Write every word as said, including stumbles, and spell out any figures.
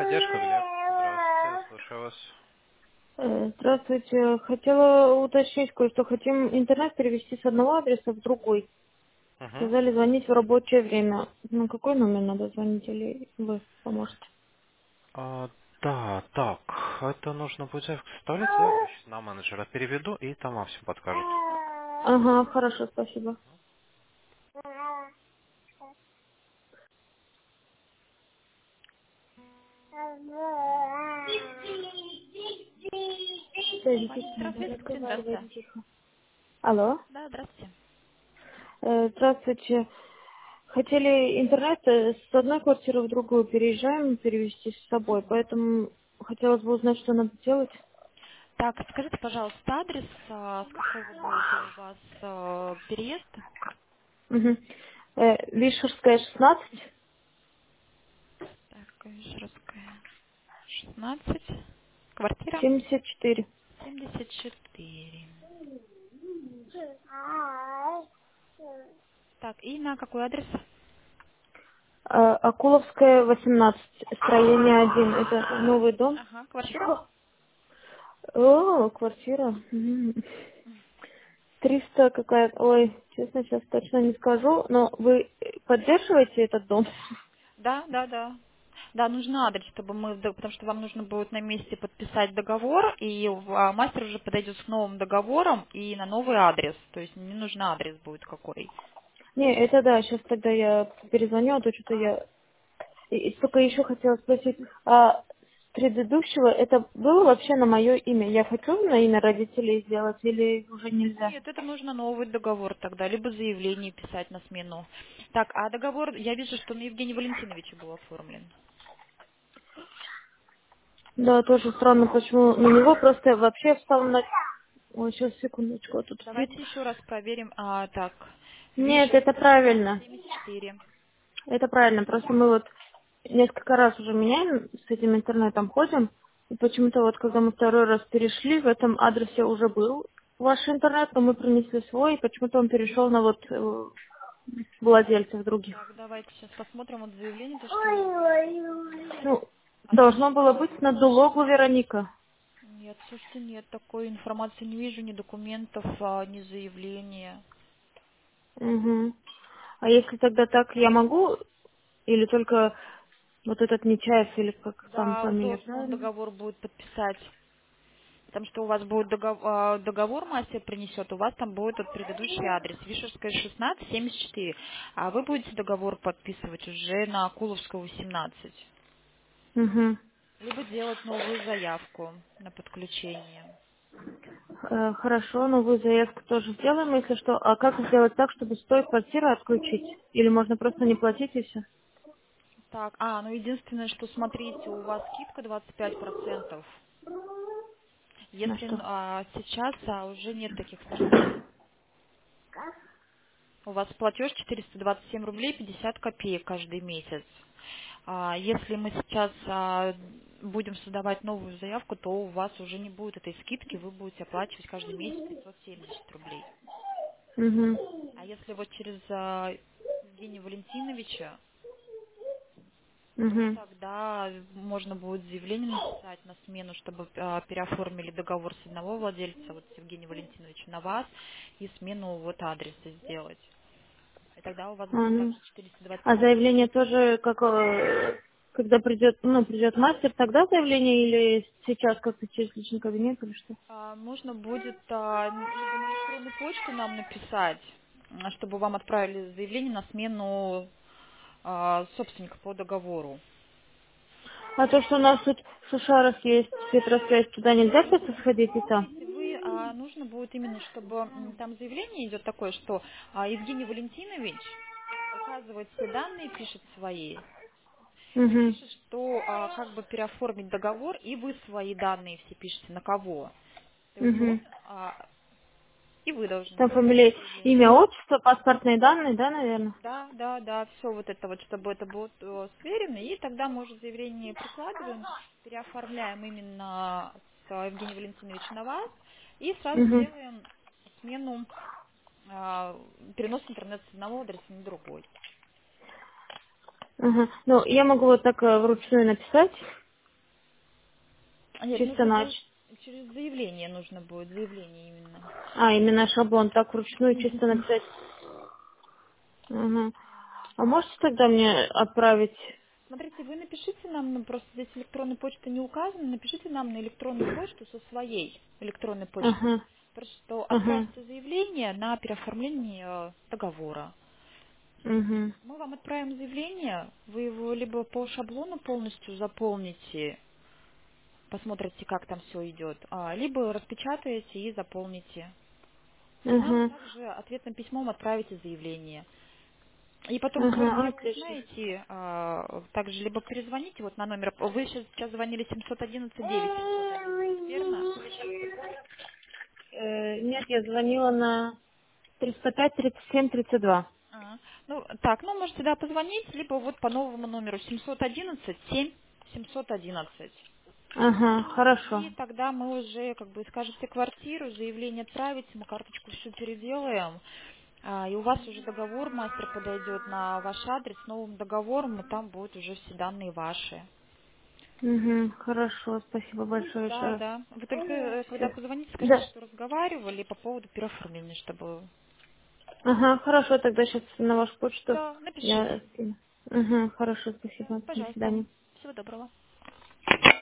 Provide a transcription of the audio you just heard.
Техподдержка, Глеб. Здравствуйте, слушаю вас. Э, Здравствуйте. Хотела уточнить кое-что. Хотим интернет перевести с одного адреса в другой. Угу. Сказали звонить в рабочее время. На какой номер надо звонить или вы поможете? А, да, так, это нужно будет заявку составлять, заявку сейчас на менеджера переведу, и там вам все подскажут. Ага, хорошо, спасибо. Ваня, Подождите, надо здравствуйте, здравствуйте. разговаривать тихо. Алло. Да, здравствуйте. Э, Здравствуйте. Хотели интернет э, с одной квартиры в другую переезжаем, перевести с собой, поэтому хотелось бы узнать, что надо делать. Так, скажите, пожалуйста, адрес, а, с какого будет у вас а, переезд? Угу. Вишерская, шестнадцать, Так, Ижевская, шестнадцать, квартира семьдесят четыре. семьдесят четыре. Так, и на какой адрес? Э, Акуловская, восемнадцать, строение один. Это новый дом. Ага, квартира? Тихо. О, квартира. М. триста какая-то. Ой, честно, сейчас точно не скажу. Но вы поддерживаете этот дом? Да, да, да. Да, нужен адрес, чтобы мы, да, потому что вам нужно будет на месте подписать договор, и а, мастер уже подойдет с новым договором и на новый адрес. То есть не нужен адрес будет какой. Не, это да, сейчас тогда я перезвоню, а то что-то А, я... И, и только еще хотела спросить, а с предыдущего это было вообще на мое имя? Я хочу на имя родителей сделать или уже нельзя? нет, это нужно новый договор тогда, либо заявление писать на смену. Так, а договор, я вижу, что на Евгения Валентиновича был оформлен. Да, тоже странно, почему на него просто вообще встал на... Ой, сейчас, секундочку, а тут свет. Давайте еще раз проверим. А, так, Нет, это Вишерская, шестнадцать, правильно. семьдесят четыре. Это правильно. Просто мы вот несколько раз уже меняем, с этим интернетом ходим. И почему-то вот, когда мы второй раз перешли, в этом адресе уже был ваш интернет, но мы принесли свой, и почему-то он перешел на вот э, владельцев других. Так, давайте сейчас посмотрим вот заявление, то, что я вижу. Ну, должно было Отмечено. быть на Дулогу Вероника. Нет, слушайте, нет, такой информации не вижу, ни документов, а, ни заявления. Угу. А если тогда так, я могу? Или только вот этот Нечаев, или как там Да, фамилия, должен он правильно? договор будет подписать. Потому что у вас будет договор, а, договор мастер принесет, у вас там будет вот предыдущий адрес, Вишерская, шестнадцать, семьдесят четыре. А вы будете договор подписывать уже на Акуловского, восемнадцать. Угу. Либо делать новую заявку на подключение. Э, Хорошо, новую заявку тоже сделаем, если что. А как сделать так, чтобы с той квартиры отключить? Или можно просто не платить и все? Так, а, ну единственное, что смотрите, у вас скидка двадцать пять процентов. На Если что? а, сейчас а, уже нет таких скидок. У вас платеж четыреста двадцать семь рублей пятьдесят копеек каждый месяц. А, если мы сейчас а, будем создавать новую заявку, то у вас уже не будет этой скидки, вы будете оплачивать каждый месяц пятьсот семьдесят рублей. Угу. А если вот через а, Евгения Валентиновича, то Угу. тогда можно будет заявление написать на смену, чтобы а, переоформили договор с одного владельца, вот с Евгением Валентиновичем, на вас, и смену вот адреса сделать. И тогда у вас А, будет ну. также четыреста двадцать А семь рублей. заявление тоже, как э, когда придет, ну, придет мастер, тогда заявление или сейчас как-то через личный кабинет или что? А, Нужно будет а, н- либо на электронную почту нам написать, а, чтобы вам отправили заявление на смену а, собственника по договору. А то, что у нас тут в Шушарах есть Петросвязь, туда нельзя просто сходить и там? Смотрите, вы а, нужно будет именно, чтобы м, там заявление идет такое, что а, Евгений Валентинович указывает все данные, пишет свои, и Угу. пишет, что а, как бы переоформить договор, и вы свои данные все пишете, на кого. То есть он, Угу. а, и вы должны Там написать фамилия, заявление. имя, отчество, паспортные данные, да, наверное? Да, да, да, все вот это вот, чтобы это было э, сверено, и тогда, может, заявление прикладываем, переоформляем именно с Евгением Валентиновичем на вас, и сразу Угу. делаем смену, а, перенос интернет с одного адреса на другой. Ага. Ну, я могу вот так э, вручную написать. А нет, Чисто нужно нач. будет через заявление нужно будет, заявление именно. А, именно шаблон, так вручную чисто Мгм. написать. Угу. А можете тогда мне отправить? Смотрите, вы напишите нам, ну, просто здесь электронная почта не указана, напишите нам на электронную почту со своей электронной почты. Ага, Просто что ага, отправьте заявление на переоформление э, договора. угу, Мы вам отправим заявление, вы его либо по шаблону полностью заполните, посмотрите, как там все идет, а, либо распечатаете и заполните. И нам угу, также ответным письмом отправите заявление. И потом, ага, квартиру отлично. узнаете, а, также либо перезвоните вот на номер, вы сейчас, сейчас звонили семьсот одиннадцать девять семьсот одиннадцать, верно? Э, нет, я звонила на триста пять тридцать семь тридцать два. А, ну, так, ну, можете, да, позвонить, либо вот по новому номеру семьсот одиннадцать семь семьсот одиннадцать. Ага, хорошо. И тогда мы уже, как бы, скажете квартиру, заявление отправите, мы карточку всю переделаем, а, и у вас уже договор, мастер подойдет на ваш адрес с новым договором, и там будут уже все данные ваши. Угу, хорошо, спасибо большое еще Да, раз. да. Вы только, э, когда Всё. позвоните, скажите, Да. что разговаривали по поводу переоформления, чтобы... Ага, хорошо, тогда сейчас на вашу почту Да, я напишите. скину. Угу, хорошо, Да, спасибо. До пожалуйста. свидания. Всего доброго.